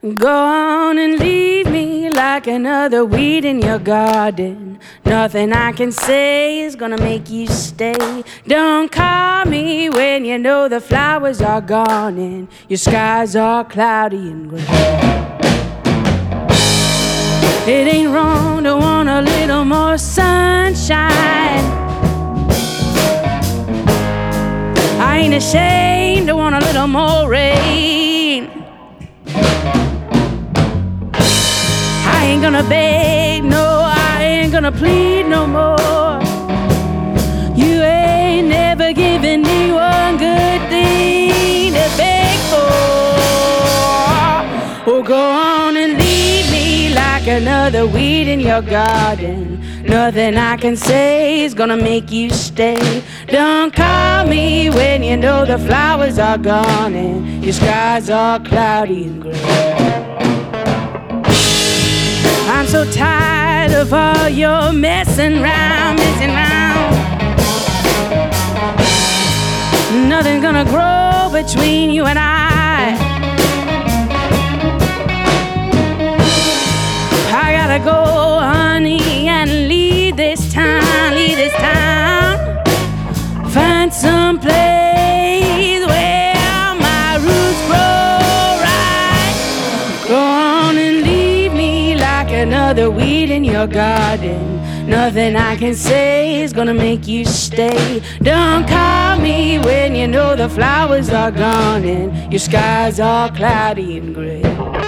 Go on and leave me like another weed in your garden. Nothing I can say is gonna make you stay. Don't call me when you know the flowers are gone and your skies are cloudy and gray. It ain't wrong to want a little more sunshine. I ain't ashamed to want a little more rain. I ain't gonna beg, no, I ain't gonna plead no more. You ain't never given me one good thing to beg for. Oh, go on and leave me like another weed in your garden. Nothing I can say is gonna make you stay. Don't call me when you know the flowers are gone and your skies are cloudy and gray. I'm so tired of all your messing round, messing round. Nothing's gonna grow between you and I. I gotta go, honey, and leave this town, leave this town. Find some place where my roots grow right. Go on and leave me like another weed in your garden. Nothing I can say is gonna make you stay. Don't call me when you know the flowers are gone and your skies are cloudy and gray.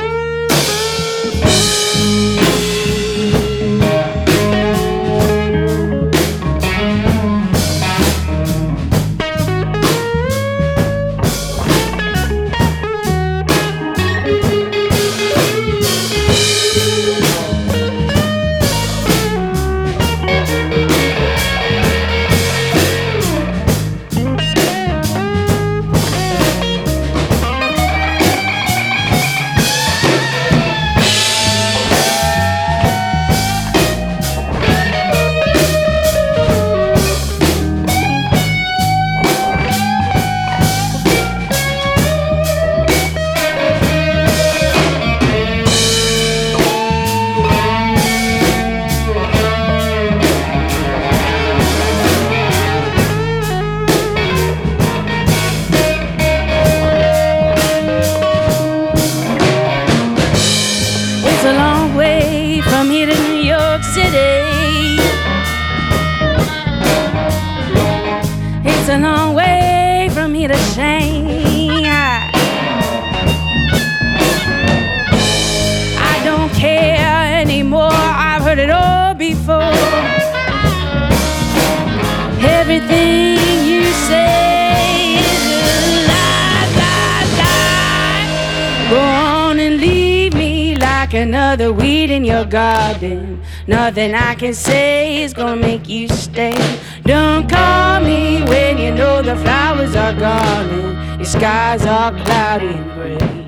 It's a long way from here to New York City. It's a long way from here to Shanghai. I don't care anymore, I've heard it all before. Everything you say is a lie, lie, lie. Go on and leave me like another weed in your garden. Nothing I can say is gonna make you stay. Don't call me when you know the flowers are gone and your skies are cloudy and gray.